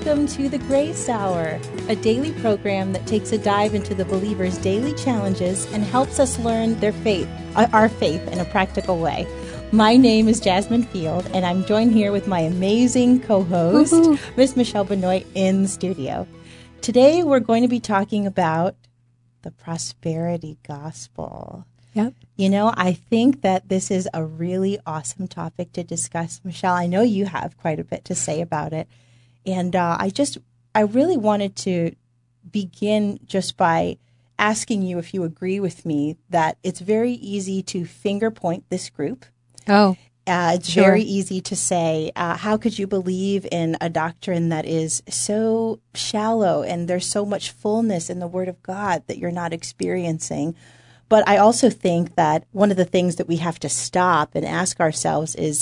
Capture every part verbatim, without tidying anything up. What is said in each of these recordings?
Welcome to the Grace Hour, a daily program that takes a dive into the believer's daily challenges and helps us learn their faith, uh, our faith in a practical way. My name is Jasmine Field, and I'm joined here with my amazing co-host, Woo-hoo. Miss Michelle Benoit, in the studio. Today, we're going to be talking about the prosperity gospel. Yep. You know, I think that this is a really awesome topic to discuss. Michelle, I know you have quite a bit to say about it. And uh, I just, I really wanted to begin just by asking you if you agree with me that it's very easy to finger point this group. Oh, uh, it's sure. very easy to say, uh, how could you believe in a doctrine that is so shallow and there's so much fullness in the Word of God that you're not experiencing? But I also think that one of the things that we have to stop and ask ourselves is,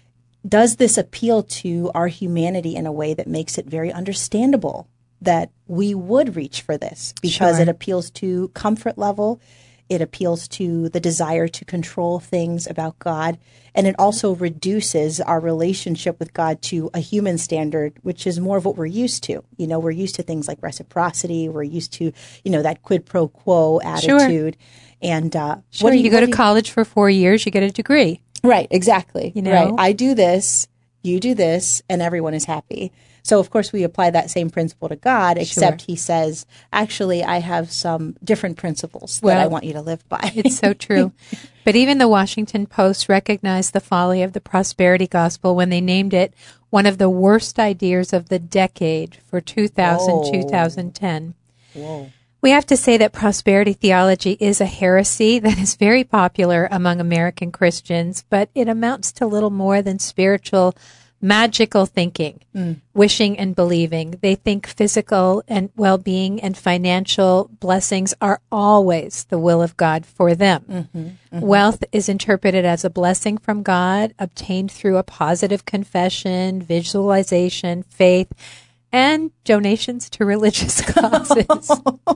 does this appeal to our humanity in a way that makes it very understandable that we would reach for this? Because Sure. it appeals to comfort level, it appeals to the desire to control things about God, and it also reduces our relationship with God to a human standard, which is more of what we're used to. You know, we're used to things like reciprocity, we're used to, you know, that quid pro quo attitude. Sure. And uh, sure, what do you, you go what to do you, college for four years, you get a degree. Right, exactly. You know? Right. I do this, you do this, and everyone is happy. So, of course, we apply that same principle to God, except Sure. he says, actually, I have some different principles Well, that I want you to live by. It's so true. But even the Washington Post recognized the folly of the prosperity gospel when they named it one of the worst ideas of the decade for two thousand, Whoa. two thousand ten. Whoa. We have to say that prosperity theology is a heresy that is very popular among American Christians, but it amounts to little more than spiritual, magical thinking, mm. wishing and believing. They think physical and well-being and financial blessings are always the will of God for them. Mm-hmm, mm-hmm. Wealth is interpreted as a blessing from God, obtained through a positive confession, visualization, faith, and donations to religious causes.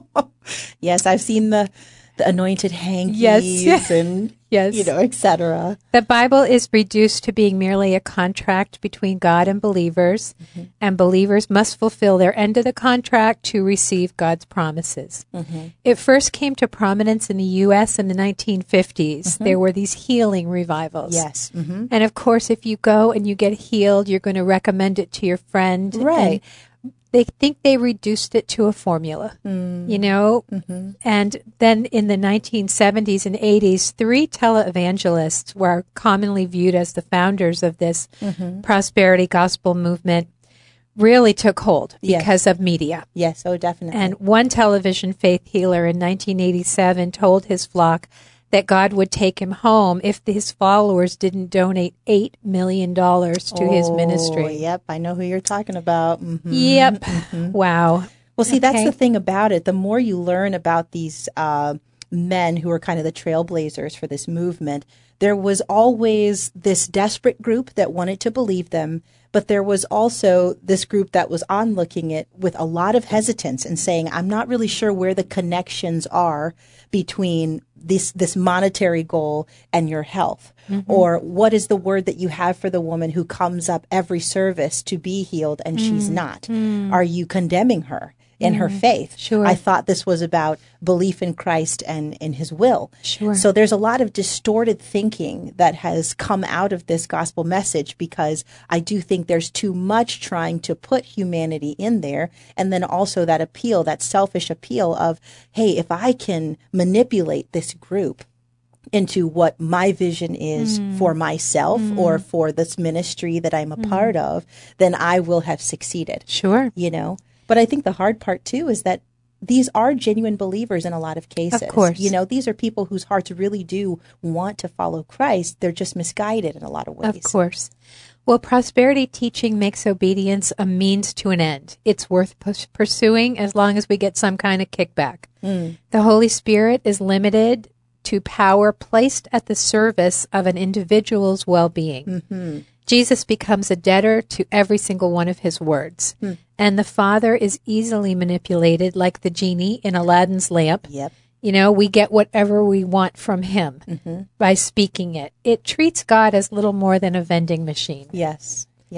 Yes, I've seen the, the anointed hankies yes. and, yes. you know, et cetera. The Bible is reduced to being merely a contract between God and believers, mm-hmm. and believers must fulfill their end of the contract to receive God's promises. Mm-hmm. It first came to prominence in the U S in the nineteen fifties. Mm-hmm. There were these healing revivals. Yes. Mm-hmm. And, of course, if you go and you get healed, you're going to recommend it to your friend. Right. They think they reduced it to a formula, mm. you know? Mm-hmm. And then in the nineteen seventies and eighties, three televangelists were commonly viewed as the founders of this mm-hmm. prosperity gospel movement, really took hold because yes. of media. Yes, oh, definitely. And one television faith healer in nineteen eighty-seven told his flock that God would take him home if his followers didn't donate eight million dollars to oh, his ministry. Yep, I know who you're talking about. Mm-hmm. Yep. Mm-hmm. Wow. Well, see, okay. that's the thing about it. The more you learn about these uh, men who are kind of the trailblazers for this movement, there was always this desperate group that wanted to believe them, but there was also this group that was onlooking it with a lot of hesitance and saying, I'm not really sure where the connections are between this this monetary goal and your health. Mm-hmm. Or what is the word that you have for the woman who comes up every service to be healed and mm. she's not? Mm. Are you condemning her in mm. her faith? Sure. I thought this was about belief in Christ and in his will. Sure. So there's a lot of distorted thinking that has come out of this gospel message, because I do think there's too much trying to put humanity in there. And then also that appeal, that selfish appeal of, hey, if I can manipulate this group into what my vision is mm. for myself mm. or for this ministry that I'm a mm. part of, then I will have succeeded. Sure. You know? But I think the hard part, too, is that these are genuine believers in a lot of cases. Of course. You know, these are people whose hearts really do want to follow Christ. They're just misguided in a lot of ways. Of course. Well, prosperity teaching makes obedience a means to an end. It's worth p- pursuing as long as we get some kind of kickback. Mm. The Holy Spirit is limited to power placed at the service of an individual's well-being. Mm-hmm. Jesus becomes a debtor to every single one of his words. Hmm. And the Father is easily manipulated like the genie in Aladdin's lamp. Yep. You know, we get whatever we want from him mm-hmm. by speaking it. It treats God as little more than a vending machine. Yes. Yep.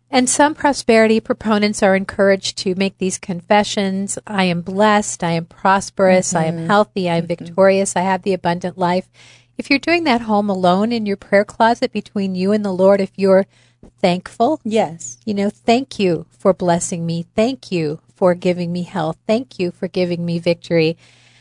And some prosperity proponents are encouraged to make these confessions. I am blessed. I am prosperous. Mm-hmm. I am healthy. I am mm-hmm. victorious. I have the abundant life. If you're doing that home alone in your prayer closet between you and the Lord, if you're thankful, yes, you know, thank you for blessing me. Thank you for giving me health. Thank you for giving me victory.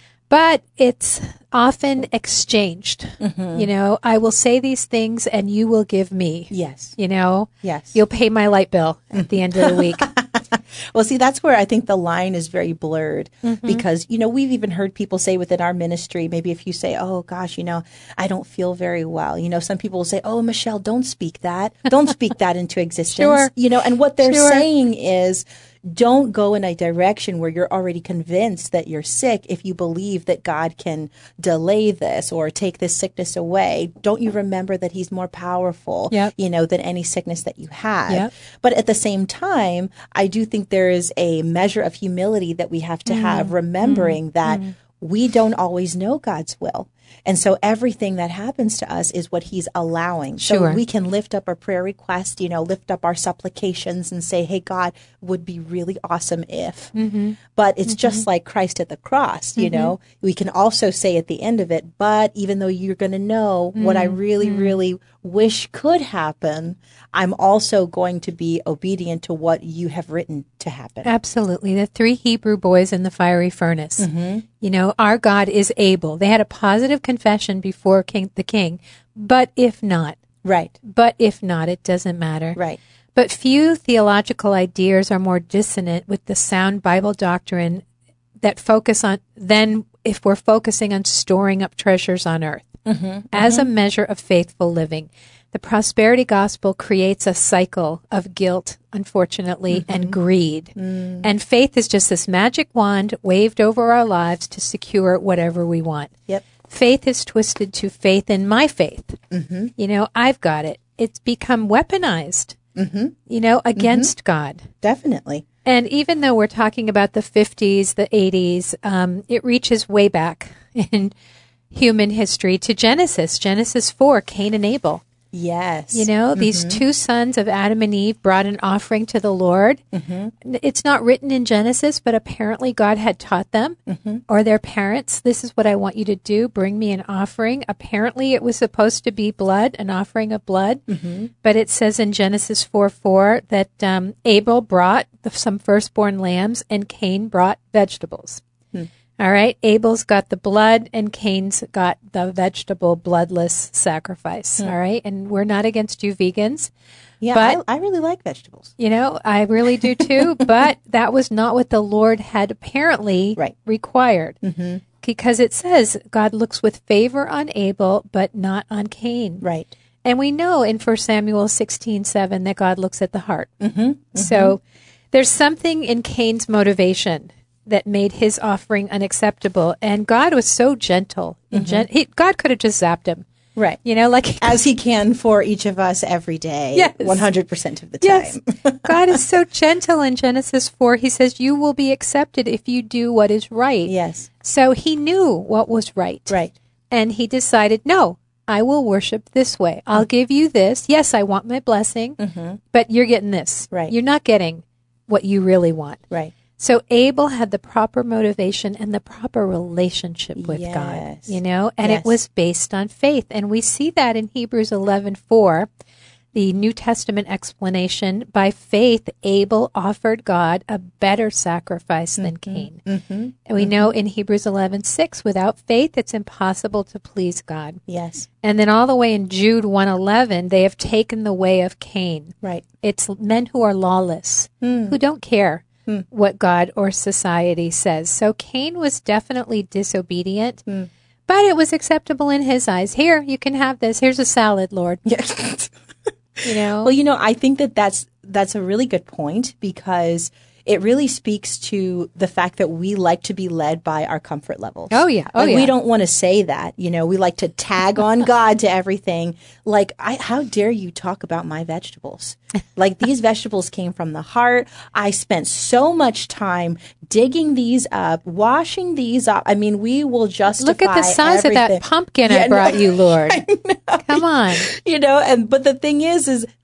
But it's often exchanged. Mm-hmm. You know, I will say these things and you will give me. Yes. You know? Yes. You'll pay my light bill at the end of the week. Well, see, that's where I think the line is very blurred mm-hmm. because, you know, we've even heard people say within our ministry, maybe if you say, oh, gosh, you know, I don't feel very well. You know, some people will say, oh, Michelle, don't speak that. Don't speak that into existence. Sure. You know, and what they're sure. saying is, don't go in a direction where you're already convinced that you're sick if you believe that God can delay this or take this sickness away. Don't you remember that he's more powerful, yep. you know, than any sickness that you have? Yep. But at the same time, I do think there is a measure of humility that we have to mm. have, remembering mm. that mm. we don't always know God's will. And so everything that happens to us is what he's allowing. Sure. So we can lift up our prayer request, you know, lift up our supplications and say, hey, God, would be really awesome if. Mm-hmm. But it's mm-hmm. just like Christ at the cross, you mm-hmm. know. We can also say at the end of it, but even though you're going to know mm-hmm. what I really, mm-hmm. really wish could happen, I'm also going to be obedient to what you have written to happen. Absolutely. The three Hebrew boys in the fiery furnace. Mm-hmm. You know, our God is able. They had a positive confession before king, the king, but if not. Right. But if not, it doesn't matter. Right. But few theological ideas are more dissonant with the sound Bible doctrine that focus on than if we're focusing on storing up treasures on earth. Mm-hmm, as mm-hmm. a measure of faithful living. The prosperity gospel creates a cycle of guilt, unfortunately, mm-hmm. and greed. Mm. And faith is just this magic wand waved over our lives to secure whatever we want. Yep. Faith is twisted to faith in my faith. Mm-hmm. You know, I've got it. It's become weaponized, mm-hmm. you know, against mm-hmm. God. Definitely. And even though we're talking about the fifties, the eighties, um, it reaches way back in human history to Genesis, Genesis four, Cain and Abel. Yes. You know, mm-hmm. these two sons of Adam and Eve brought an offering to the Lord. Mm-hmm. It's not written in Genesis, but apparently God had taught them mm-hmm. or their parents, this is what I want you to do. Bring me an offering. Apparently it was supposed to be blood, an offering of blood. Mm-hmm. But it says in Genesis four four that um, Abel brought the, some firstborn lambs and Cain brought vegetables. Hmm. All right. Abel's got the blood and Cain's got the vegetable bloodless sacrifice. Mm. All right. And we're not against you vegans. Yeah, but, I, I really like vegetables. You know, I really do too. But that was not what the Lord had apparently right. required. Mm-hmm. Because it says God looks with favor on Abel, but not on Cain. Right. And we know in First Samuel sixteen seven that God looks at the heart. Mm-hmm. Mm-hmm. So there's something in Cain's motivation that made his offering unacceptable. And God was so gentle. Mm-hmm. Gen- he, God could have just zapped him. Right. You know, like... As he can for each of us every day. Yes. one hundred percent of the time. Yes. God is so gentle in Genesis four. He says, you will be accepted if you do what is right. Yes. So he knew what was right. Right. And he decided, no, I will worship this way. I'll mm-hmm. give you this. Yes, I want my blessing, mm-hmm. but you're getting this. Right. You're not getting what you really want. Right. So Abel had the proper motivation and the proper relationship with yes. God, you know, and yes. it was based on faith. And we see that in Hebrews eleven four, the New Testament explanation. By faith, Abel offered God a better sacrifice mm-hmm. than Cain. Mm-hmm. And we mm-hmm. know in Hebrews eleven six, without faith, it's impossible to please God. Yes. And then all the way in Jude one eleven, they have taken the way of Cain. Right. It's men who are lawless, mm. who don't care Hmm. what God or society says. So Cain was definitely disobedient, hmm. but it was acceptable in his eyes. Here, you can have this. Here's a salad, Lord. Yes. You know? Well, you know, I think that that's, that's a really good point because it really speaks to the fact that we like to be led by our comfort levels. Oh, yeah. Oh, like, yeah. We don't want to say that. You know, we like to tag on God to everything. Like, I, how dare you talk about my vegetables? Like, these vegetables came from the heart. I spent so much time digging these up, washing these up. I mean, we will justify Look at the size everything. of that pumpkin yeah, I brought no, you, Lord. I know. Come on. You know, and but the thing is, is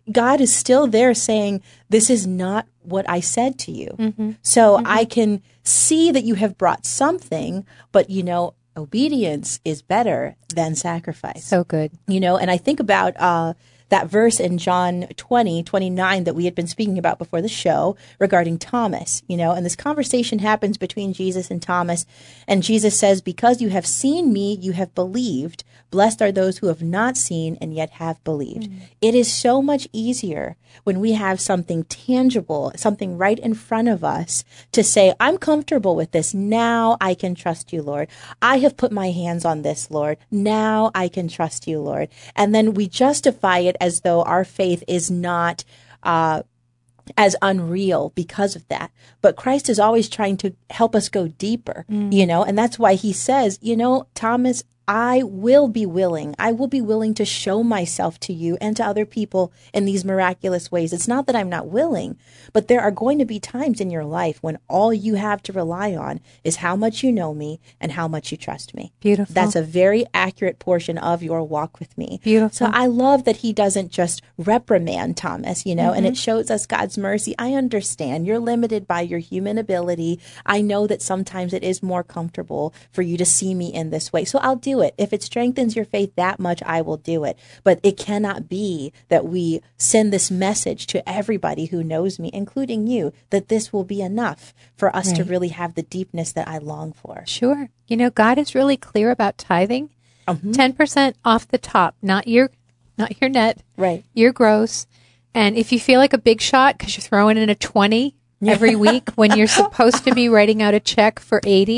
God is still there saying, this is not what I said to you. Mm-hmm. So mm-hmm. I can see that you have brought something, but, you know, obedience is better than sacrifice. So good. You know, and I think about uh, that verse in John twenty, twenty-nine that we had been speaking about before the show regarding Thomas, you know, and this conversation happens between Jesus and Thomas. And Jesus says, because you have seen me, you have believed. Blessed are those who have not seen and yet have believed. Mm. It is so much easier when we have something tangible, something right in front of us to say, I'm comfortable with this. Now I can trust you, Lord. I have put my hands on this, Lord. Now I can trust you, Lord. And then we justify it as though our faith is not uh, as unreal because of that. But Christ is always trying to help us go deeper, mm. you know, and that's why he says, you know, Thomas, I will be willing. I will be willing to show myself to you and to other people in these miraculous ways. It's not that I'm not willing, but there are going to be times in your life when all you have to rely on is how much you know me and how much you trust me. Beautiful. That's a very accurate portion of your walk with me. Beautiful. So I love that he doesn't just reprimand Thomas, you know, mm-hmm. and it shows us God's mercy. I understand you're limited by your human ability. I know that sometimes it is more comfortable for you to see me in this way. So I'll do it. If it strengthens your faith that much, I will do it. But it cannot be that we send this message to everybody who knows me, including you, that this will be enough for us right. to really have the deepness that I long for. Sure. You know, God is really clear about tithing. Mm-hmm. ten percent off the top, not your, not your net, right? Your gross. And if you feel like a big shot because you're throwing in a twenty every week when you're supposed to be writing out a check for eighty.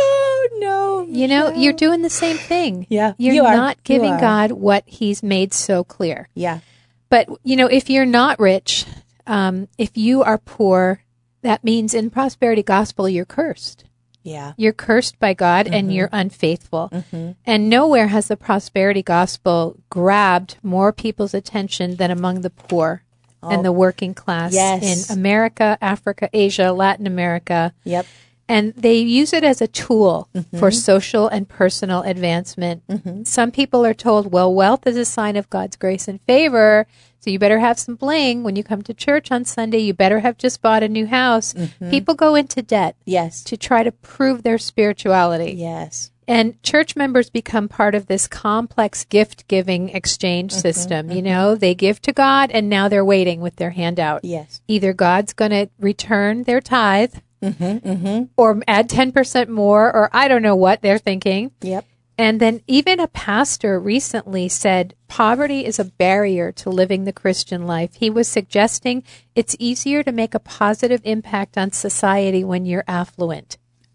No, you know, no. You're doing the same thing. Yeah, You're you not giving God what he's made so clear. Yeah. But, you know, if you're not rich, um, if you are poor, that means in prosperity gospel, you're cursed. Yeah. You're cursed by God mm-hmm. and you're unfaithful. Mm-hmm. And nowhere has the prosperity gospel grabbed more people's attention than among the poor oh. and the working class yes. in America, Africa, Asia, Latin America. Yep. And they use it as a tool mm-hmm. for social and personal advancement. Mm-hmm. Some people are told, well, wealth is a sign of God's grace and favor, so you better have some bling. When you come to church on Sunday, you better have just bought a new house. Mm-hmm. People go into debt yes. to try to prove their spirituality. Yes. And church members become part of this complex gift-giving exchange mm-hmm. system. Mm-hmm. You know, they give to God, and now they're waiting with their hand out. Yes. Either God's going to return their tithe, Mm-hmm, mm-hmm. or add ten percent more, or I don't know what they're thinking. Yep. And then even a pastor recently said poverty is a barrier to living the Christian life. He was suggesting it's easier to make a positive impact on society when you're affluent.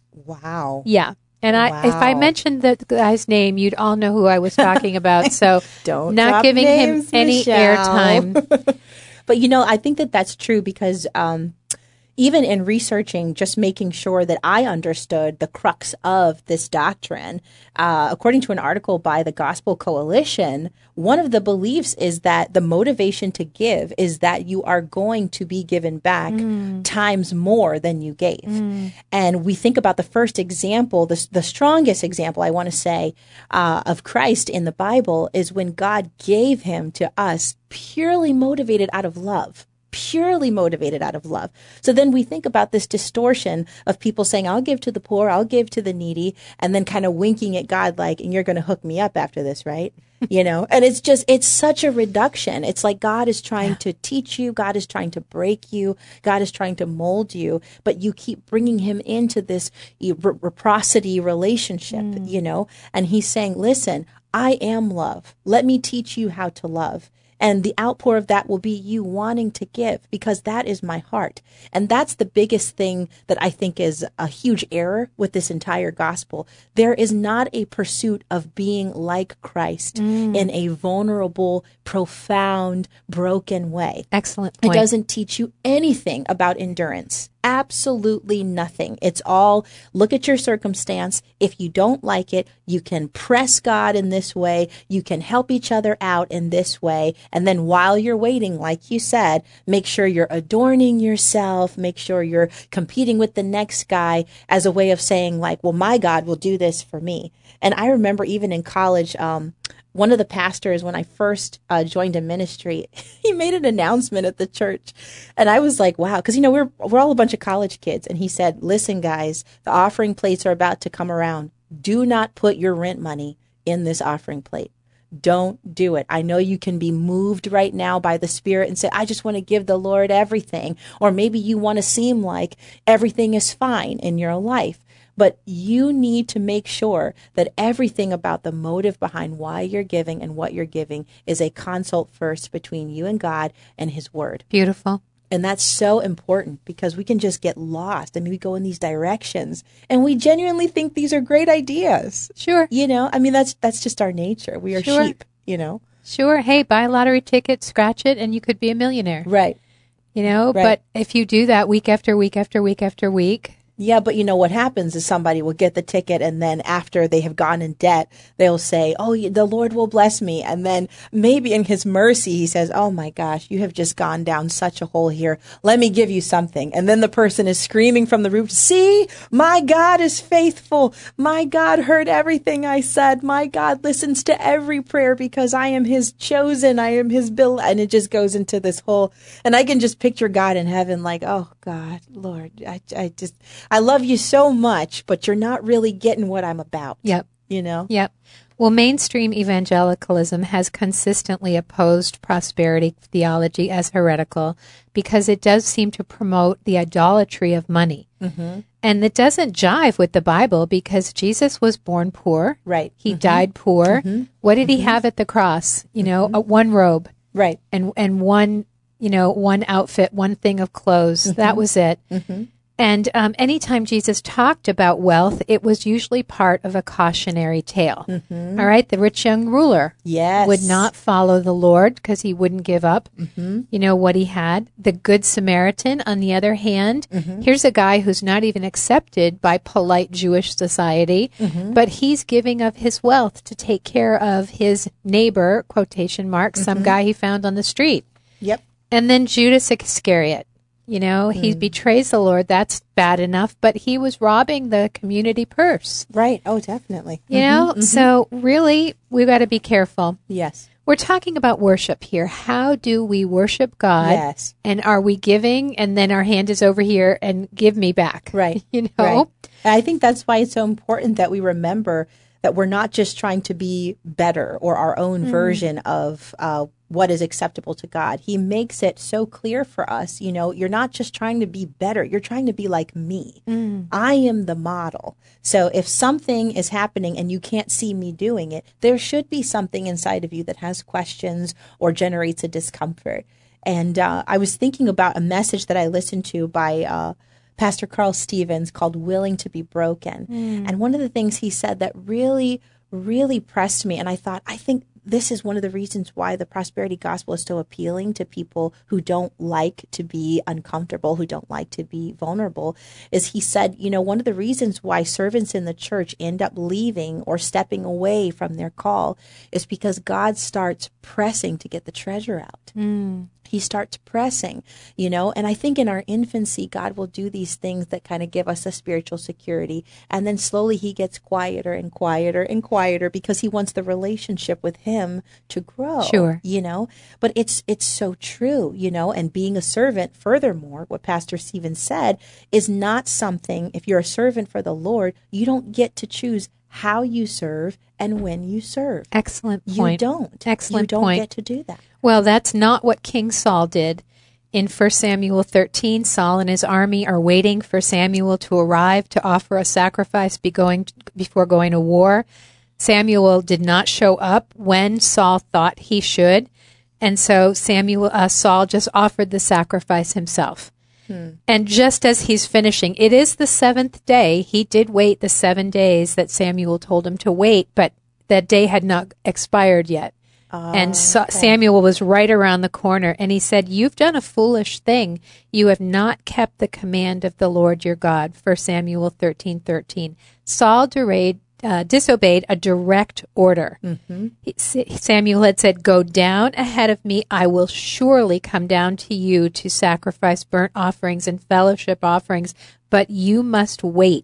Wow. Yeah. And I, wow. if I mentioned the guy's name, you'd all know who I was talking about. So don't not drop giving names, him any Michelle. airtime. But, you know, I think that that's true because um, even in researching, just making sure that I understood the crux of this doctrine, uh, according to an article by the Gospel Coalition, one of the beliefs is that the motivation to give is that you are going to be given back mm. times more than you gave. Mm. And we think about the first example, the, the strongest example, I want to say, uh, of Christ in the Bible is when God gave him to us purely motivated out of love. Purely motivated out of love. So then we think about this distortion of people saying, I'll give to the poor, I'll give to the needy, and then kind of winking at God like, and you're going to hook me up after this, right? You know, and it's just, it's such a reduction. It's like God is trying yeah. to teach you. God is trying to break you. God is trying to mold you, but you keep bringing him into this reciprocity relationship, mm. you know, and he's saying, listen, I am love. Let me teach you how to love. And the outpour of that will be you wanting to give because that is my heart. And that's the biggest thing that I think is a huge error with this entire gospel. There is not a pursuit of being like Christ mm. in a vulnerable, profound, broken way. Excellent point. It doesn't teach you anything about endurance. Absolutely nothing. It's all look at your circumstance. If you don't like it, you can press God in this way. You can help each other out in this way. And then while you're waiting, like you said, make sure you're adorning yourself. Make sure you're competing with the next guy as a way of saying like, well, my God will do this for me. And I remember even in college, um, one of the pastors, when I first uh, joined a ministry, he made an announcement at the church. And I was like, wow, because, you know, we're, we're all a bunch of college kids. And he said, listen, guys, the offering plates are about to come around. Do not put your rent money in this offering plate. Don't do it. I know you can be moved right now by the Spirit and say, I just want to give the Lord everything. Or maybe you want to seem like everything is fine in your life. But you need to make sure that everything about the motive behind why you're giving and what you're giving is a consult first between you and God and His Word. Beautiful. And that's so important because we can just get lost. I mean, we go in these directions and we genuinely think these are great ideas. Sure. You know, I mean, that's that's just our nature. We are Sure. sheep, you know. Sure. Hey, buy a lottery ticket, scratch it, and you could be a millionaire. Right. You know, Right. but if you do that week after week after week after week, Yeah, but you know what happens is somebody will get the ticket and then after they have gone in debt, they'll say, oh, the Lord will bless me. And then maybe in His mercy, He says, oh my gosh, you have just gone down such a hole here. Let me give you something. And then the person is screaming from the roof, see, my God is faithful. My God heard everything I said. My God listens to every prayer because I am His chosen. I am His bill. And it just goes into this whole, and I can just picture God in heaven like, oh God, Lord, I, I just, I love you so much, but you're not really getting what I'm about. Yep. You know? Yep. Well, mainstream evangelicalism has consistently opposed prosperity theology as heretical because it does seem to promote the idolatry of money. Mm-hmm. And it doesn't jive with the Bible because Jesus was born poor. Right. He Mm-hmm. died poor. Mm-hmm. What did Mm-hmm. he have at the cross? You know, a, one robe. Right. And, and one, you know, one outfit, one thing of clothes. Mm-hmm. That was it. Mm-hmm. And um, anytime Jesus talked about wealth, it was usually part of a cautionary tale. Mm-hmm. All right, the rich young ruler Yes. would not follow the Lord because he wouldn't give up, mm-hmm. you know, what he had. The Good Samaritan, on the other hand, mm-hmm. here's a guy who's not even accepted by polite Jewish society, mm-hmm. but he's giving of his wealth to take care of his neighbor, quotation marks, mm-hmm. some guy he found on the street. Yep. And then Judas Iscariot. You know, he Mm. betrays the Lord. That's bad enough, but he was robbing the community purse. Right. Oh, definitely. You Mm-hmm. know, Mm-hmm. so really, we've got to be careful. Yes. We're talking about worship here. How do we worship God? Yes. And are we giving and then our hand is over here and give me back? Right. You know? Right. And I think that's why it's so important that we remember that we're not just trying to be better or our own mm. version of uh, what is acceptable to God. He makes it so clear for us, you know, you're not just trying to be better. You're trying to be like me. Mm. I am the model. So if something is happening and you can't see me doing it, there should be something inside of you that has questions or generates a discomfort. And uh, I was thinking about a message that I listened to by uh, Pastor Carl Stevens called Willing to be Broken. Mm. And one of the things he said that really, really pressed me, and I thought, I think this is one of the reasons why the prosperity gospel is so appealing to people who don't like to be uncomfortable, who don't like to be vulnerable, is he said, you know, one of the reasons why servants in the church end up leaving or stepping away from their call is because God starts pressing to get the treasure out. Mm. He starts pressing, you know, and I think in our infancy, God will do these things that kind of give us a spiritual security. And then slowly he gets quieter and quieter and quieter because he wants the relationship with him to grow. Sure. You know, but it's, it's so true, you know, and being a servant, furthermore, what Pastor Stephen said is not something, if you're a servant for the Lord, you don't get to choose how you serve and when you serve. Excellent point. You don't. Excellent You don't point. get to do that. Well, that's not what King Saul did. In First Samuel thirteen, Saul and his army are waiting for Samuel to arrive to offer a sacrifice be going, before going to war. Samuel did not show up when Saul thought he should, and so Samuel, uh, Saul just offered the sacrifice himself. Hmm. And just as he's finishing, it is the seventh day. He did wait the seven days that Samuel told him to wait, but that day had not expired yet. Oh, and so okay. Samuel was right around the corner, and he said, "You've done a foolish thing. You have not kept the command of the Lord your God." First Samuel thirteen thirteen. Saul derayed, uh, disobeyed a direct order. Mm-hmm. He, Samuel had said, "Go down ahead of me. I will surely come down to you to sacrifice burnt offerings and fellowship offerings, but you must wait."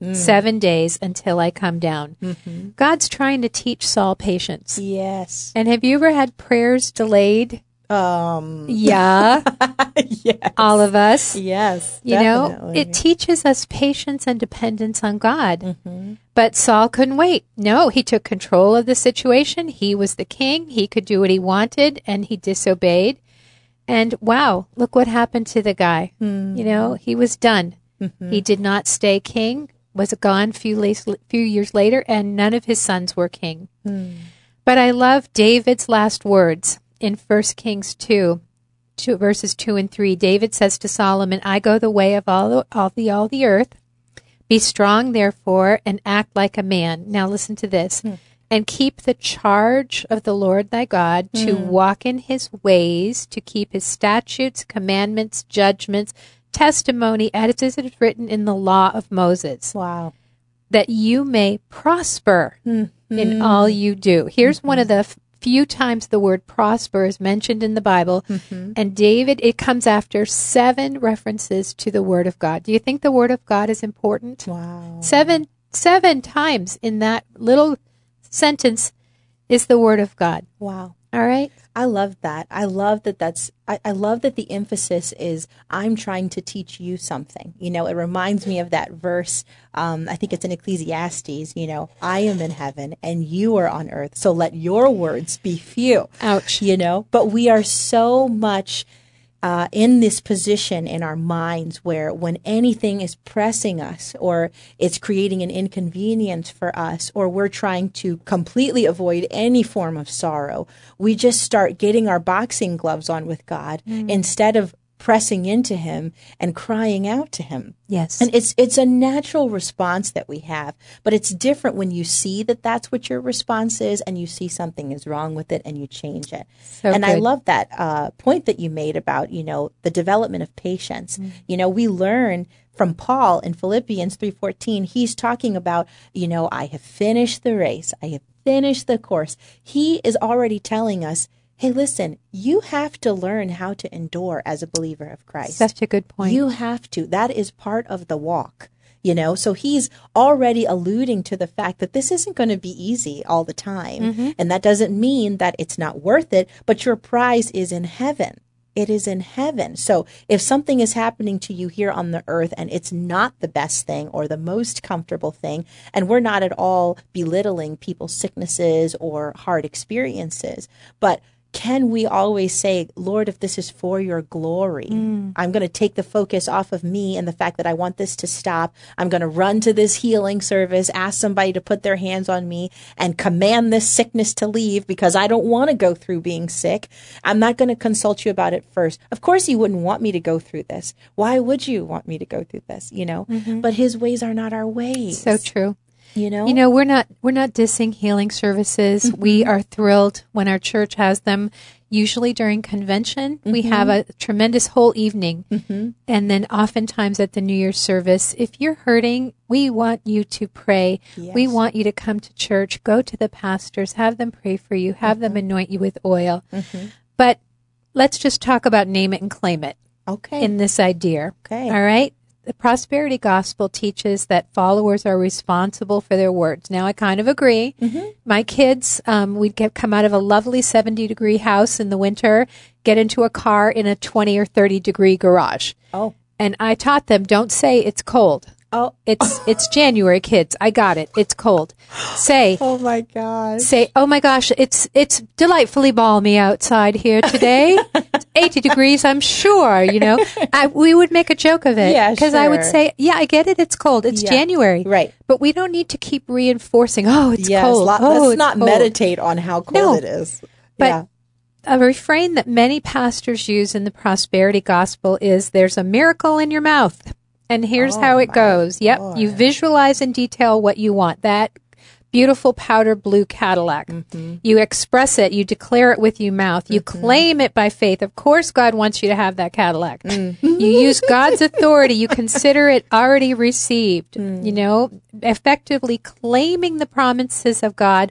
mm. seven days until I come down. Mm-hmm. God's trying to teach Saul patience. Yes. And have you ever had prayers delayed? Um. Yeah. Yes. All of us. Yes. You definitely. know, it teaches us patience and dependence on God. Mm-hmm. But Saul couldn't wait. No, he took control of the situation. He was the king. He could do what he wanted, and he disobeyed. And wow, look what happened to the guy. Mm-hmm. You know, he was done. Mm-hmm. He did not stay king, was gone few, la- few years later, and none of his sons were king. Mm. But I love David's last words in First Kings two, two, verses two and three. David says to Solomon, I go the way of all the, all the, all the earth. Be strong, therefore, and act like a man. Now listen to this. Mm. And keep the charge of the Lord thy God to mm. walk in his ways, to keep his statutes, commandments, judgments, testimony, as it is written in the law of Moses. Wow. That you may prosper mm-hmm. in all you do. Here's mm-hmm. one of the f- few times the word prosper is mentioned in the Bible. Mm-hmm. And David, it comes after seven references to the word of God. Do you think the word of God is important? Wow. Seven, seven times in that little sentence is the word of God. Wow. All right. I love that. I love that that's, I, I love that the emphasis is, I'm trying to teach you something. You know, it reminds me of that verse. Um, I think it's in Ecclesiastes, you know, I am in heaven and you are on earth. So let your words be few. Ouch. You know, but we are so much Uh, in this position in our minds where when anything is pressing us or it's creating an inconvenience for us or we're trying to completely avoid any form of sorrow, we just start getting our boxing gloves on with God mm. instead of pressing into him and crying out to him. Yes. And it's it's a natural response that we have, but it's different when you see that that's what your response is and you see something is wrong with it and you change it. So and good. I love that uh, point that you made about, you know, the development of patience. Mm. You know, we learn from Paul in Philippians three fourteen, he's talking about, you know, I have finished the race. I have finished the course. He is already telling us, hey, listen, you have to learn how to endure as a believer of Christ. Such a good point. You have to. That is part of the walk, you know? So he's already alluding to the fact that this isn't going to be easy all the time. Mm-hmm. And that doesn't mean that it's not worth it, but your prize is in heaven. It is in heaven. So if something is happening to you here on the earth and it's not the best thing or the most comfortable thing, and we're not at all belittling people's sicknesses or hard experiences, but can we always say, Lord, if this is for your glory, mm. I'm going to take the focus off of me and the fact that I want this to stop. I'm going to run to this healing service, ask somebody to put their hands on me and command this sickness to leave because I don't want to go through being sick. I'm not going to consult you about it first. Of course, you wouldn't want me to go through this. Why would you want me to go through this? You know, mm-hmm. But his ways are not our ways. So true. You know, you know, we're not we're not dissing healing services. Mm-hmm. We are thrilled when our church has them. Usually during convention, mm-hmm. we have a tremendous whole evening, mm-hmm. and then oftentimes at the New Year's service, if you're hurting, we want you to pray. Yes. We want you to come to church, go to the pastors, have them pray for you, have mm-hmm. them anoint you with oil. Mm-hmm. But let's just talk about name it and claim it. Okay. In this idea. Okay. All right. The prosperity gospel teaches that followers are responsible for their words. Now, I kind of agree. Mm-hmm. My kids, um, we'd get, come out of a lovely seventy degree house in the winter, get into a car in a twenty or thirty degree garage. Oh. And I taught them, don't say it's cold. Oh, it's it's January, kids. I got it. It's cold. Say, oh my gosh. Say, oh my gosh, it's it's delightfully balmy outside here today. It's eighty degrees, I'm sure. You know, I, we would make a joke of it, yeah, because sure. I would say, yeah, I get it. It's cold. It's yeah. January, right? But we don't need to keep reinforcing. Oh, it's yes, cold. Lot, oh, let's it's not cold. meditate on how cold no, it is. But yeah. a refrain that many pastors use in the prosperity gospel is, "There's a miracle in your mouth." And here's oh how it goes. Yep. Lord. You visualize in detail what you want. That beautiful powder blue Cadillac. Mm-hmm. You express it. You declare it with your mouth. You mm-hmm. claim it by faith. Of course, God wants you to have that Cadillac. Mm-hmm. You use God's authority. You consider it already received. Mm. You know, effectively claiming the promises of God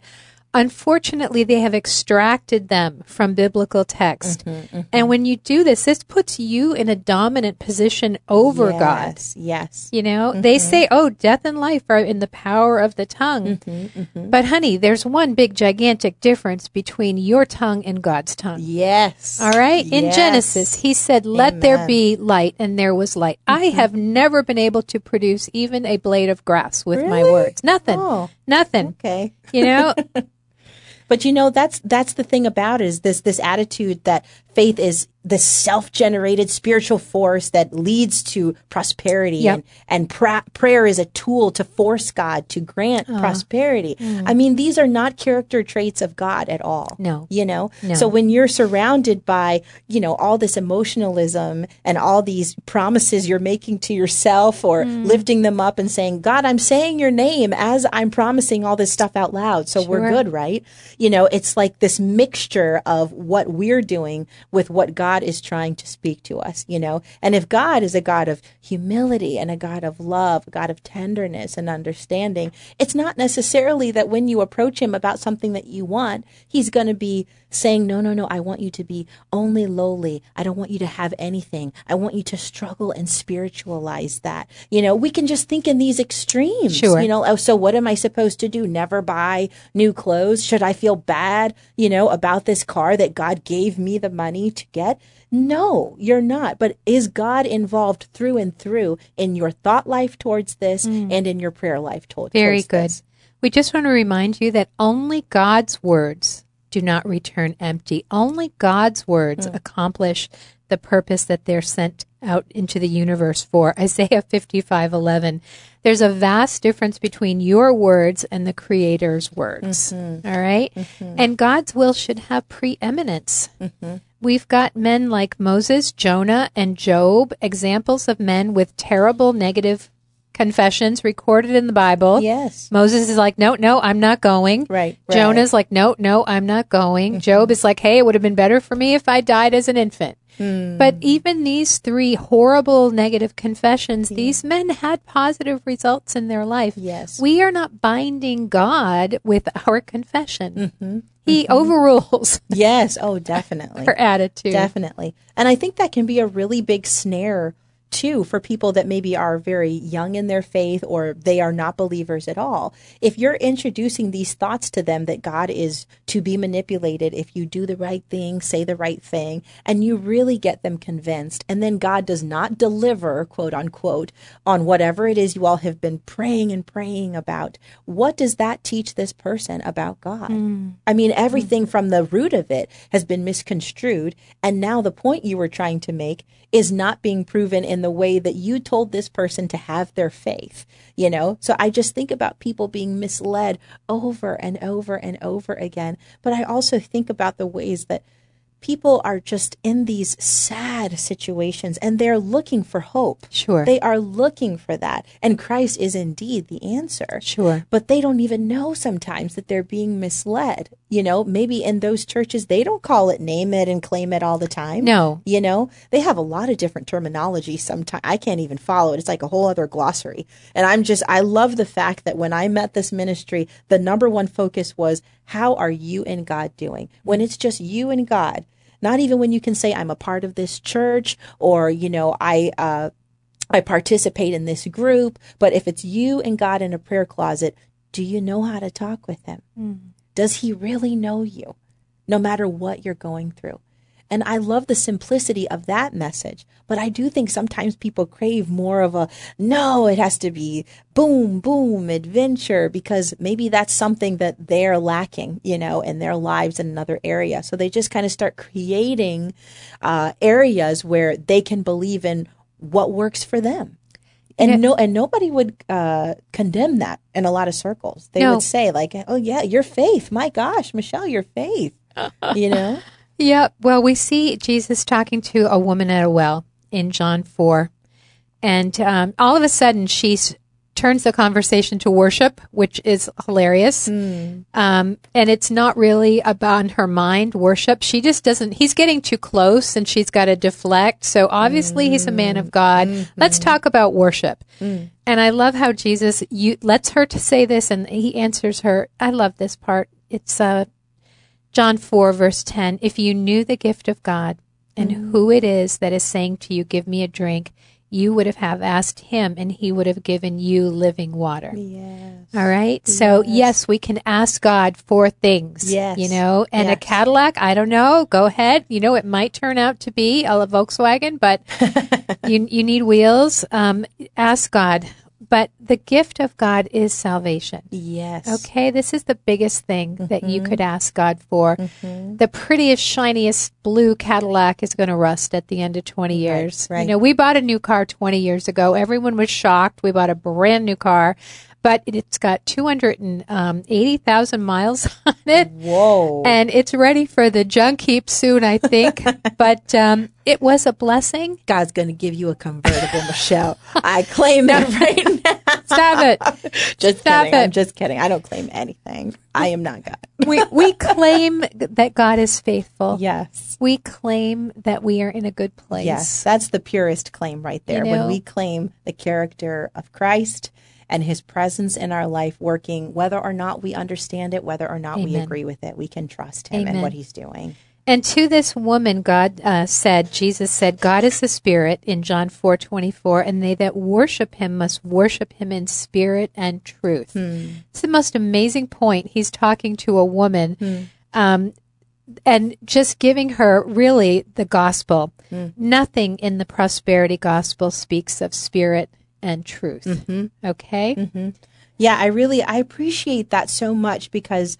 unfortunately, they have extracted them from biblical text. Mm-hmm, mm-hmm. And when you do this, this puts you in a dominant position over yes, God. Yes, yes. You know, Mm-hmm. they say, oh, death and life are in the power of the tongue. Mm-hmm, mm-hmm. But honey, there's one big gigantic difference between your tongue and God's tongue. Yes. All right? In Yes. Genesis, he said, let Amen. there be light, and there was light. Mm-hmm. I have never been able to produce even a blade of grass with really? my words. Nothing. Oh, Nothing. okay. You know? But you know, that's that's the thing about it, is this this attitude that faith is the self-generated spiritual force that leads to prosperity, yep. and, and pra- prayer is a tool to force God to grant uh, prosperity. Mm. I mean, these are not character traits of God at all. No. You know? No. So when you're surrounded by, you know, all this emotionalism and all these promises you're making to yourself, or mm. lifting them up and saying, God, I'm saying your name as I'm promising all this stuff out loud. So sure. we're good, right? You know, it's like this mixture of what we're doing with what God is trying to speak to us, you know. And if God is a God of humility and a God of love, a God of tenderness and understanding, it's not necessarily that when you approach him about something that you want, he's going to be saying, no, no, no, I want you to be only lowly. I don't want you to have anything. I want you to struggle and spiritualize that. You know, we can just think in these extremes, sure. you know. Oh, so what am I supposed to do? Never buy new clothes? Should I feel bad, you know, about this car that God gave me the money to get? No, you're not. But is God involved through and through in your thought life towards this mm. and in your prayer life to- towards Very good. This? We just want to remind you that only God's words do not return empty. Only God's words mm. accomplish the purpose that they're sent out into the universe for. Isaiah fifty-five eleven. There's a vast difference between your words and the Creator's words. Mm-hmm. All right? Mm-hmm. And God's will should have preeminence. Mm-hmm. We've got men like Moses, Jonah, and Job, examples of men with terrible negative confessions recorded in the Bible. Yes. Moses is like, no, no, I'm not going. Right. right. Jonah's like, no, no, I'm not going. Mm-hmm. Job is like, hey, it would have been better for me if I died as an infant. Mm. But even these three horrible negative confessions, yeah. these men had positive results in their life. Yes. We are not binding God with our confession. Mm-hmm. He mm-hmm. overrules. Yes. Oh, definitely. Our attitude. Definitely. And I think that can be a really big snare too, for people that maybe are very young in their faith, or they are not believers at all. If you're introducing these thoughts to them that God is to be manipulated if you do the right thing, say the right thing, and you really get them convinced, and then God does not deliver, quote unquote, on whatever it is you all have been praying and praying about, what does that teach this person about God? Mm. I mean, everything mm. from the root of it has been misconstrued, and now the point you were trying to make is not being proven in the way that you told this person to have their faith, you know? So I just think about people being misled over and over and over again. But I also think about the ways that people are just in these sad situations, and they're looking for hope. Sure. They are looking for that. And Christ is indeed the answer. Sure. But they don't even know sometimes that they're being misled. You know, maybe in those churches, they don't call it name it and claim it all the time. No. You know, they have a lot of different terminology sometimes. I can't even follow it. It's like a whole other glossary. And I'm just, I love the fact that when I met this ministry, the number one focus was, how are you and God doing? When it's just you and God, not even when you can say, I'm a part of this church, or, you know, I, uh, I participate in this group. But if it's you and God in a prayer closet, do you know how to talk with him? Mm. Does he really know you, no matter what you're going through? And I love the simplicity of that message. But I do think sometimes people crave more of a, no, it has to be boom, boom, adventure, because maybe that's something that they're lacking, you know, in their lives in another area. So they just kind of start creating uh, areas where they can believe in what works for them. And yeah. no, and nobody would uh, condemn that in a lot of circles. They no. would say like, oh yeah, your faith, my gosh, Michelle, your faith, you know? Yeah, well, we see Jesus talking to a woman at a well in John four. And um, all of a sudden, she turns the conversation to worship, which is hilarious. Mm. Um, and it's not really about her mind, worship. She just doesn't, he's getting too close and she's got to deflect. So obviously, mm. he's a man of God. Mm-hmm. Let's talk about worship. Mm. And I love how Jesus you, lets her to say this, and he answers her. I love this part. it's uh, John four, verse ten. If you knew the gift of God and mm. who it is that is saying to you, give me a drink, you would have, have asked him, and he would have given you living water. Yes. All right? Yes. So, yes, we can ask God for things. Yes. You know, and yes. a Cadillac, I don't know, go ahead. You know, it might turn out to be a Volkswagen, but you you need wheels. Um, ask God. But the gift of God is salvation. Yes. Okay, this is the biggest thing mm-hmm. that you could ask God for. Mm-hmm. The prettiest, shiniest blue Cadillac is going to rust at the end of twenty years. Right, right. You know, we bought a new car twenty years ago. Everyone was shocked. We bought a brand new car, but it's got two hundred eighty thousand miles on it. Whoa. And it's ready for the junk heap soon, I think. But um, it was a blessing. God's going to give you a convertible, Michelle. I claim it right now. Stop it. Just Stop kidding. it. I'm just kidding. I don't claim anything. I am not God. we we claim that God is faithful. Yes. We claim that we are in a good place. Yes. That's the purest claim right there. You know, when we claim the character of Christ and his presence in our life working, whether or not we understand it, whether or not Amen. we agree with it, we can trust him Amen. and what he's doing. And to this woman, God uh, said, Jesus said, God is the Spirit in John four twenty-four, and they that worship him must worship him in spirit and truth. Hmm. It's the most amazing point. He's talking to a woman Hmm. um, and just giving her really the gospel. Hmm. Nothing in the prosperity gospel speaks of spirit and truth. Mm-hmm. Okay? Mm-hmm. Yeah, I really, I appreciate that so much because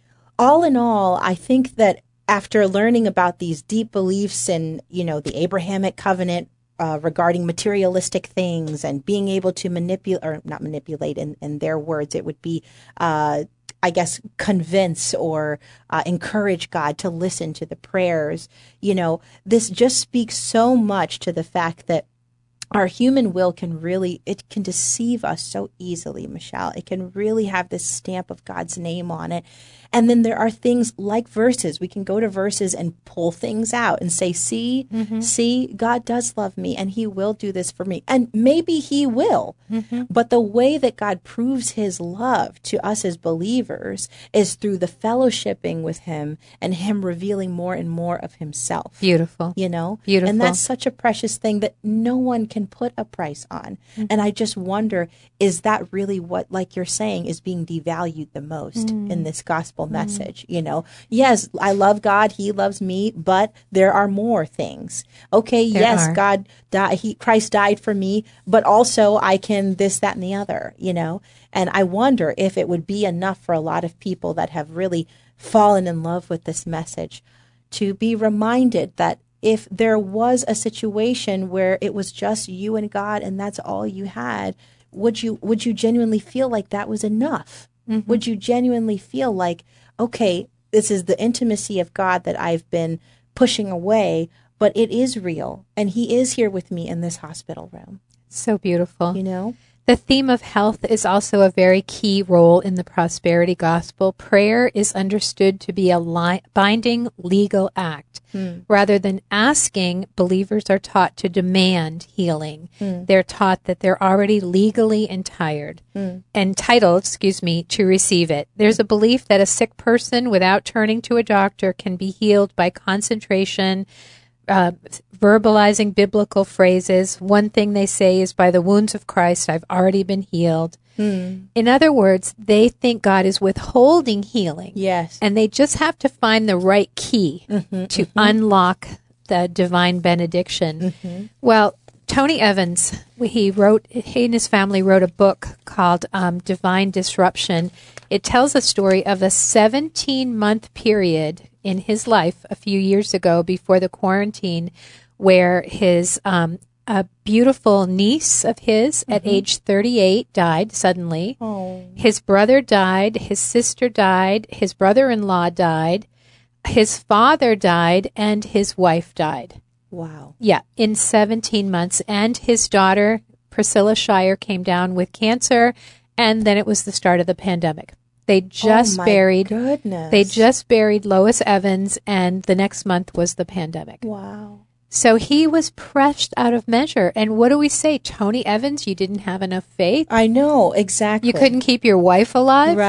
all in all, I think that after learning about these deep beliefs in, you know, the Abrahamic covenant uh, regarding materialistic things and being able to manipulate, or not manipulate in, in their words, it would be, uh, I guess, convince or uh, encourage God to listen to the prayers. You know, this just speaks so much to the fact that our human will can really, it can deceive us so easily, Michelle. It can really have this stamp of God's name on it. And then there are things like verses. We can go to verses and pull things out and say, see, mm-hmm. see, God does love me and he will do this for me. And maybe he will. Mm-hmm. But the way that God proves his love to us as believers is through the fellowshipping with him and him revealing more and more of himself. Beautiful. You know? Beautiful. And that's such a precious thing that no one can put a price on. Mm-hmm. And I just wonder, is that really what, like you're saying, is being devalued the most mm-hmm. in this gospel message? Mm-hmm. You know, yes, I love God, he loves me, but there are more things. Okay, there yes, are. God died, he, Christ died for me, but also I can this, that, and the other, you know? And I wonder if it would be enough for a lot of people that have really fallen in love with this message to be reminded that if there was a situation where it was just you and God and that's all you had, would you would you genuinely feel like that was enough? Mm-hmm. Would you genuinely feel like, okay, this is the intimacy of God that I've been pushing away, but it is real and he is here with me in this hospital room? So beautiful. You know? The theme of health is also a very key role in the prosperity gospel. Prayer is understood to be a li- binding legal act. Hmm. Rather than asking, believers are taught to demand healing. Hmm. They're taught that they're already legally entitled, hmm. entitled, excuse me, to receive it. There's a belief that a sick person, without turning to a doctor, can be healed by concentration, Uh, verbalizing biblical phrases. One thing they say is, by the wounds of Christ, I've already been healed. Hmm. In other words, they think God is withholding healing. Yes. And they just have to find the right key mm-hmm, to mm-hmm. unlock the divine benediction. Mm-hmm. Well, Tony Evans, he wrote, he and his family wrote a book called um, Divine Disruption. It tells a story of a seventeen-month period in his life a few years ago before the quarantine where his um, a beautiful niece of his mm-hmm. at age thirty-eight died suddenly. Oh. His brother died. His sister died. His brother-in-law died. His father died. And his wife died. Wow. Yeah, in seventeen months. And his daughter, Priscilla Shirer, came down with cancer. And then it was the start of the pandemic. They just oh my buried. Goodness. They just buried Lois Evans, and the next month was the pandemic. Wow. So he was pressed out of measure. And what do we say? Tony Evans, you didn't have enough faith? I know, exactly. You couldn't keep your wife alive? Right.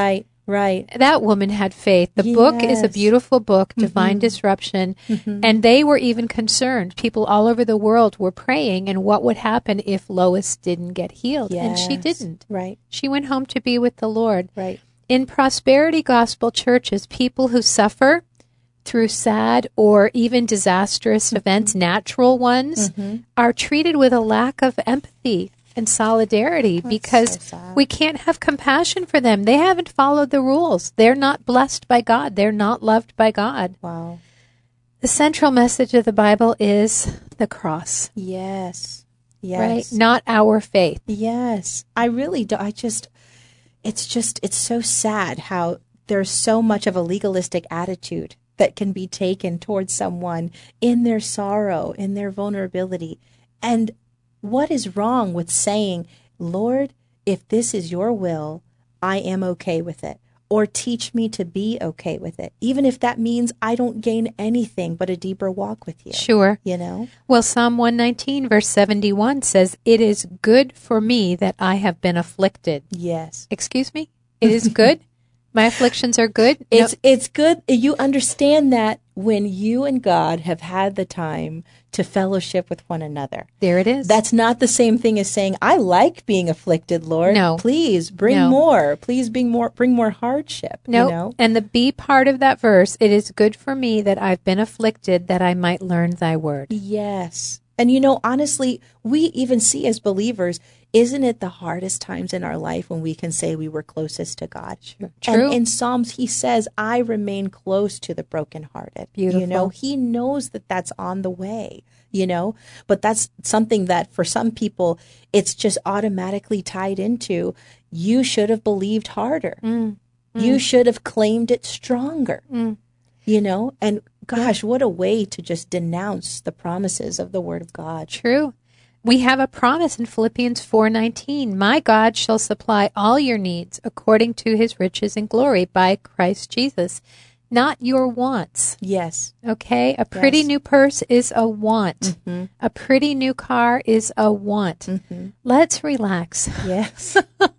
Right. That woman had faith. The Yes. book is a beautiful book, Divine Mm-hmm. Disruption. Mm-hmm. And they were even concerned. People all over the world were praying, and what would happen if Lois didn't get healed? And she Yes. didn't. Right. She went home to be with the Lord. Right. In prosperity gospel churches, people who suffer through sad or even disastrous Mm-hmm. events, natural ones, Mm-hmm. are treated with a lack of empathy and solidarity because so sad. we can't have compassion for them. They haven't followed the rules. They're not blessed by God. They're not loved by God. Wow. The central message of the Bible is the cross, Yes. Yes. right? Not our faith. Yes. I really do. I just, it's just, it's so sad how there's so much of a legalistic attitude that can be taken towards someone in their sorrow, in their vulnerability. And what is wrong with saying, Lord, if this is your will, I am okay with it. Or teach me to be okay with it. Even if that means I don't gain anything but a deeper walk with you. Sure. You know? Well, Psalm one nineteen, verse seventy-one says, "It is good for me that I have been afflicted." Yes. Excuse me? It is good? My afflictions are good? It's No. it's good. You understand that when you and God have had the time to fellowship with one another. There it is. That's not the same thing as saying, I like being afflicted, Lord. No. Please bring No. more. Please bring more bring more hardship. No, You know? and the B part of that verse, "It is good for me that I've been afflicted, that I might learn thy word." Yes. And you know, honestly, we even see as believers, isn't it the hardest times in our life when we can say we were closest to God? True. And in Psalms, he says, I remain close to the brokenhearted. Beautiful. You know, he knows that that's on the way, you know, but that's something that for some people, it's just automatically tied into, you should have believed harder. Mm. You should have claimed it stronger, Mm. you know, and gosh, what a way to just denounce the promises of the Word of God. True. We have a promise in Philippians four nineteen. "My God shall supply all your needs according to his riches and glory by Christ Jesus." Not your wants. Yes. Okay? A pretty Yes. new purse is a want. Mm-hmm. A pretty new car is a want. Mm-hmm. Let's relax. Yes.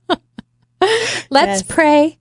Let's Yes. pray.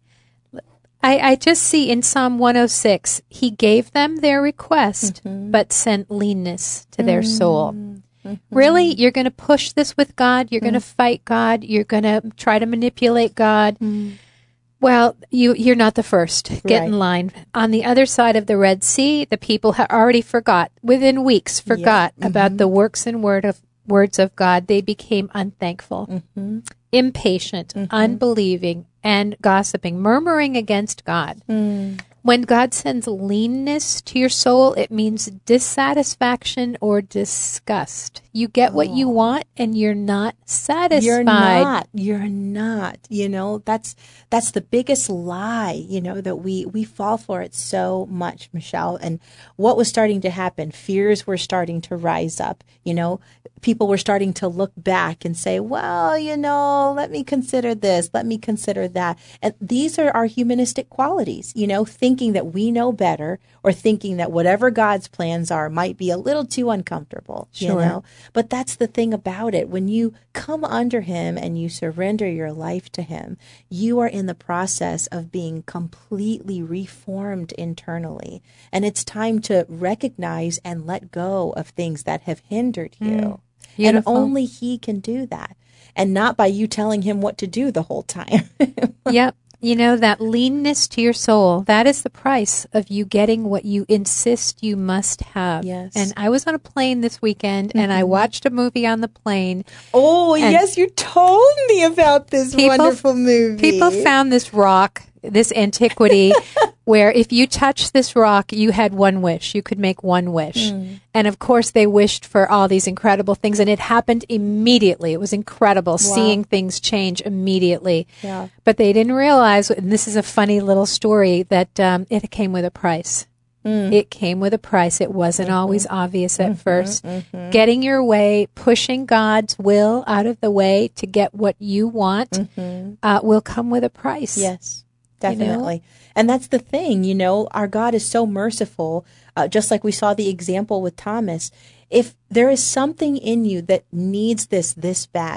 I, I just see in Psalm one oh six, he gave them their request, Mm-hmm. but sent leanness to their soul. Mm-hmm. Really? You're going to push this with God? You're going to fight God? You're going to try to manipulate God? Mm. Well, you, you're not the first. Get Right. in line. On the other side of the Red Sea, the people had already forgot, within weeks, forgot Yeah. about the works and word of words of God. They became unthankful, Mm-hmm. impatient, unbelieving, and gossiping, murmuring against God. Mm. When God sends leanness to your soul, it means dissatisfaction or disgust. You get what you want and you're not satisfied. You're not. You're not. You know, that's that's the biggest lie, you know, that we we fall for it so much, Michelle. And what was starting to happen? Fears were starting to rise up, you know. People were starting to look back and say, well, you know, let me consider this, let me consider that. And these are our humanistic qualities, you know, thinking that we know better or thinking that whatever God's plans are might be a little too uncomfortable, Sure. you know. But that's the thing about it. When you come under him and you surrender your life to him, you are in the process of being completely reformed internally. And it's time to recognize and let go of things that have hindered you. Mm. And Beautiful. only he can do that. And not by you telling him what to do the whole time. Yep. You know, that leanness to your soul, that is the price of you getting what you insist you must have. Yes. And I was on a plane this weekend and I watched a movie on the plane. Oh, And yes, you told me about this People- wonderful movie. People found this rock, this antiquity, where if you touched this rock, you had one wish. You could make one wish. Mm. And of course, they wished for all these incredible things, and it happened immediately. It was incredible seeing things change immediately. Yeah. But they didn't realize, and this is a funny little story, that um, it came with a price. Mm. It came with a price. It wasn't Mm-hmm. always obvious at first. mhm. Getting your way, pushing God's will out of the way to get what you want Mhm. uh, will come with a price. Yes, You know? definitely. And that's the thing, you know, our God is so merciful, uh, just like we saw the example with Thomas. If there is something in you that needs this this bad,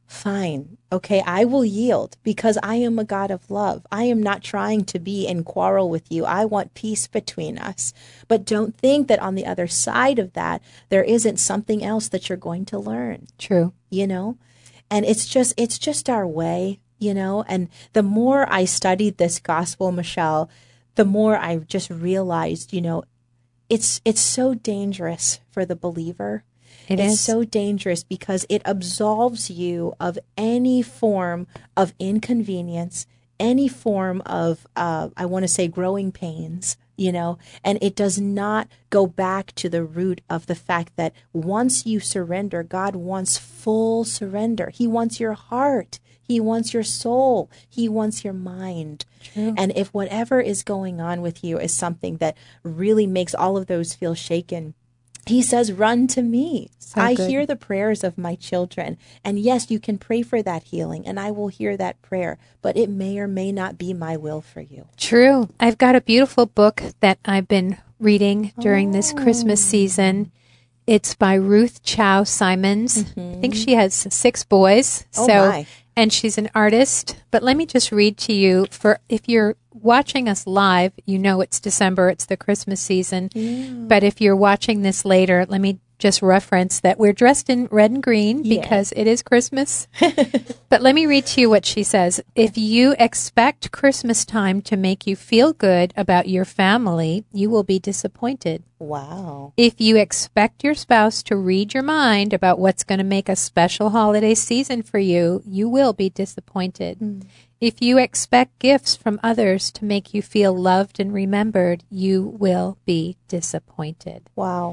fine. Okay, I will yield because I am a God of love. I am not trying to be in quarrel with you. I want peace between us. But don't think that on the other side of that, there isn't something else that you're going to learn. True. You know? And it's just, it's just our way, you know? And the more I studied this gospel, Michelle, the more I just realized, you know, it's, it's so dangerous for the believer. It it's is. so dangerous because it absolves you of any form of inconvenience, any form of, uh, I want to say, growing pains, you know, and it does not go back to the root of the fact that once you surrender, God wants full surrender. He wants your heart. He wants your soul. He wants your mind. True. And if whatever is going on with you is something that really makes all of those feel shaken, He says, run to me. So I good. hear the prayers of my children. And yes, you can pray for that healing, and I will hear that prayer, but it may or may not be my will for you. True. I've got a beautiful book that I've been reading during this Christmas season. It's by Ruth Chow Simons. Mm-hmm. I think she has six boys. Oh, so, my. And she's an artist. But let me just read to you, for if you're watching us live, you know it's December, it's the Christmas season. Yeah. But if you're watching this later, let me just reference that we're dressed in red and green because yeah. it is Christmas. But let me read to you what she says. If you expect Christmas time to make you feel good about your family, you will be disappointed. Wow. If you expect your spouse to read your mind about what's going to make a special holiday season for you, you will be disappointed. Mm. If you expect gifts from others to make you feel loved and remembered, you will be disappointed. Wow.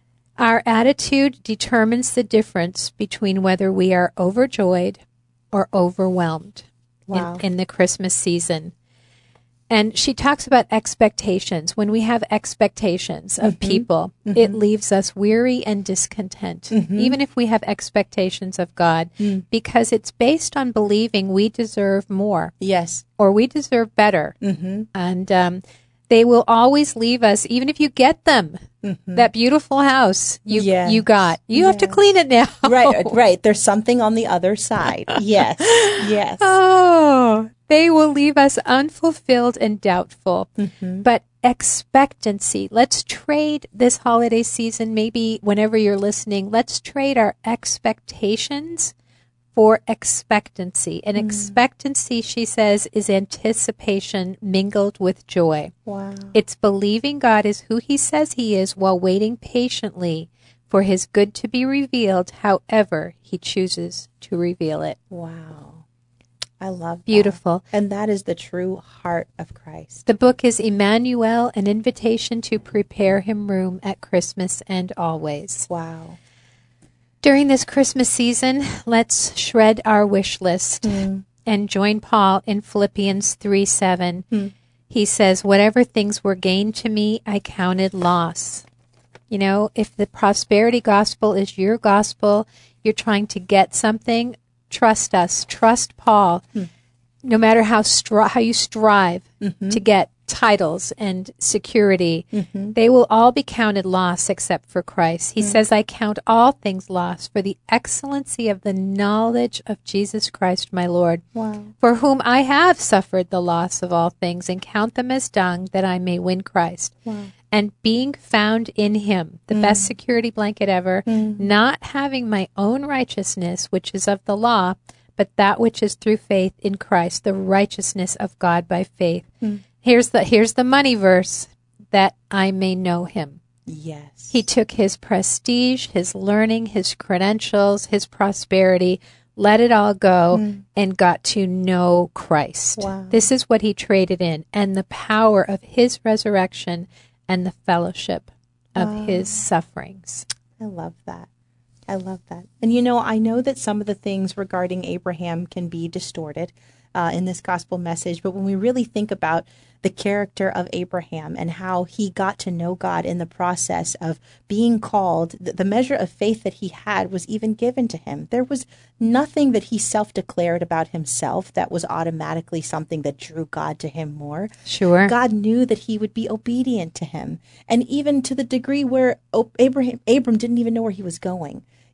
Our attitude determines the difference between whether we are overjoyed or overwhelmed wow. in, in the Christmas season. And she talks about expectations. When we have expectations of mm-hmm. people, mm-hmm. it leaves us weary and discontent, mm-hmm. even if we have expectations of God, mm. because it's based on believing we deserve more. Yes. Or we deserve better. Mm-hmm. And um, they will always leave us, even if you get them. Mm-hmm. That beautiful house you yes. you got. You yes. have to clean it now. Right, right. There's something on the other side. Yes, yes. Oh, they will leave us unfulfilled and doubtful. Mm-hmm. But expectancy. Let's trade this holiday season, maybe whenever you're listening, let's trade our expectations for expectancy. And mm. expectancy, she says, is anticipation mingled with joy. Wow. It's believing God is who he says he is while waiting patiently for his good to be revealed however he chooses to reveal it. Wow. I love that. Beautiful. And that is the true heart of Christ. The book is Emmanuel, an invitation to prepare him room at Christmas and always. Wow. During this Christmas season, let's shred our wish list mm. and join Paul in Philippians three seven. Mm. He says, whatever things were gained to me, I counted loss. You know, if the prosperity gospel is your gospel, you're trying to get something, trust us. Trust Paul. Mm. No matter how stri- how you strive mm-hmm. to get titles and security, mm-hmm. they will all be counted loss except for Christ. He mm. says, I count all things loss for the excellency of the knowledge of Jesus Christ, my Lord, wow. for whom I have suffered the loss of all things and count them as dung that I may win Christ. Wow. And being found in him, the mm. best security blanket ever, mm. not having my own righteousness, which is of the law, but that which is through faith in Christ, the righteousness of God by faith. Mm. Here's the here's the money verse, that I may know him. Yes. He took his prestige, his learning, his credentials, his prosperity, let it all go, mm. and got to know Christ. Wow. This is what he traded in, and the power of his resurrection and the fellowship of wow. his sufferings. I love that. I love that. And you know, I know that some of the things regarding Abraham can be distorted uh, in this gospel message, but when we really think about the character of Abraham and how he got to know God in the process of being called, the, the measure of faith that he had was even given to him. There was nothing that he self-declared about himself that was automatically something that drew God to him more. Sure. God knew that he would be obedient to him. And even to the degree where Abraham, Abram didn't even know where he was going.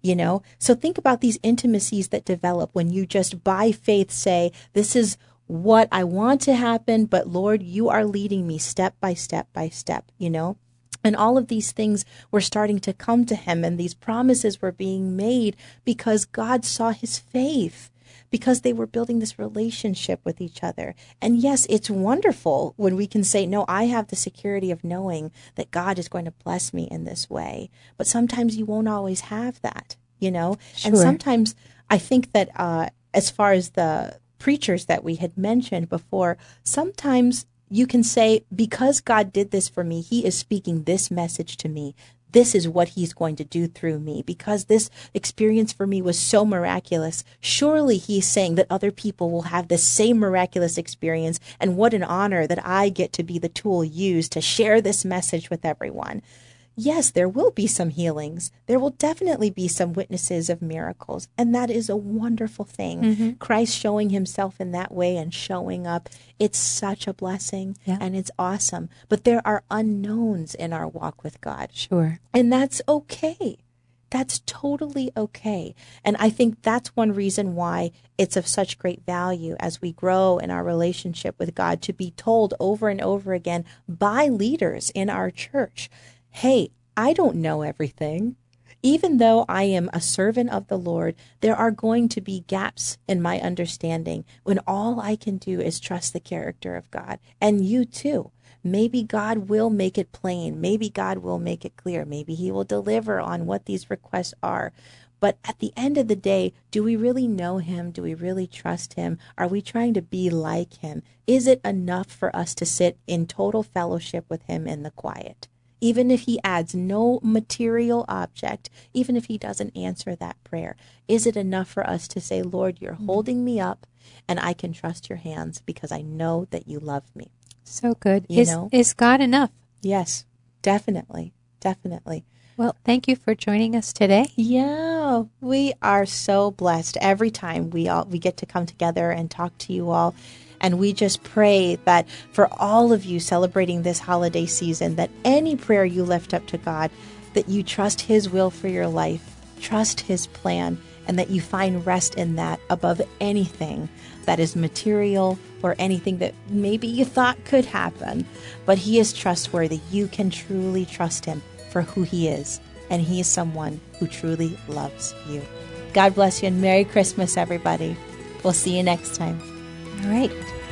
You know, so think about these intimacies that develop when you just by faith say, this is what I want to happen, but Lord, you are leading me step by step by step, you know? And all of these things were starting to come to him, and these promises were being made because God saw his faith, because they were building this relationship with each other. And yes, it's wonderful when we can say, no, I have the security of knowing that God is going to bless me in this way. But sometimes you won't always have that, you know? Sure. And sometimes I think that uh, as far as the preachers that we had mentioned before, sometimes you can say, because God did this for me, he is speaking this message to me. This is what he's going to do through me. Because this experience for me was so miraculous, surely he's saying that other people will have the same miraculous experience. And what an honor that I get to be the tool used to share this message with everyone. Yes, there will be some healings. There will definitely be some witnesses of miracles. And that is a wonderful thing. Mm-hmm. Christ showing himself in that way and showing up. It's such a blessing, yeah. And it's awesome. But there are unknowns in our walk with God. Sure. And that's okay. That's totally okay. And I think that's one reason why it's of such great value as we grow in our relationship with God to be told over and over again by leaders in our church, hey, I don't know everything. Even though I am a servant of the Lord, there are going to be gaps in my understanding when all I can do is trust the character of God. And you too. Maybe God will make it plain. Maybe God will make it clear. Maybe he will deliver on what these requests are. But at the end of the day, do we really know him? Do we really trust him? Are we trying to be like him? Is it enough for us to sit in total fellowship with him in the quiet? Even if he adds no material object, even if he doesn't answer that prayer, is it enough for us to say, Lord, you're holding me up and I can trust your hands because I know that you love me? So good. You is, know? Is God enough? Yes, definitely. Definitely. Well, thank you for joining us today. Yeah, we are so blessed every time we all we get to come together and talk to you all. And we just pray that for all of you celebrating this holiday season, that any prayer you lift up to God, that you trust his will for your life, trust his plan, and that you find rest in that above anything that is material or anything that maybe you thought could happen. But he is trustworthy. You can truly trust him for who he is. And he is someone who truly loves you. God bless you and Merry Christmas, everybody. We'll see you next time. All right.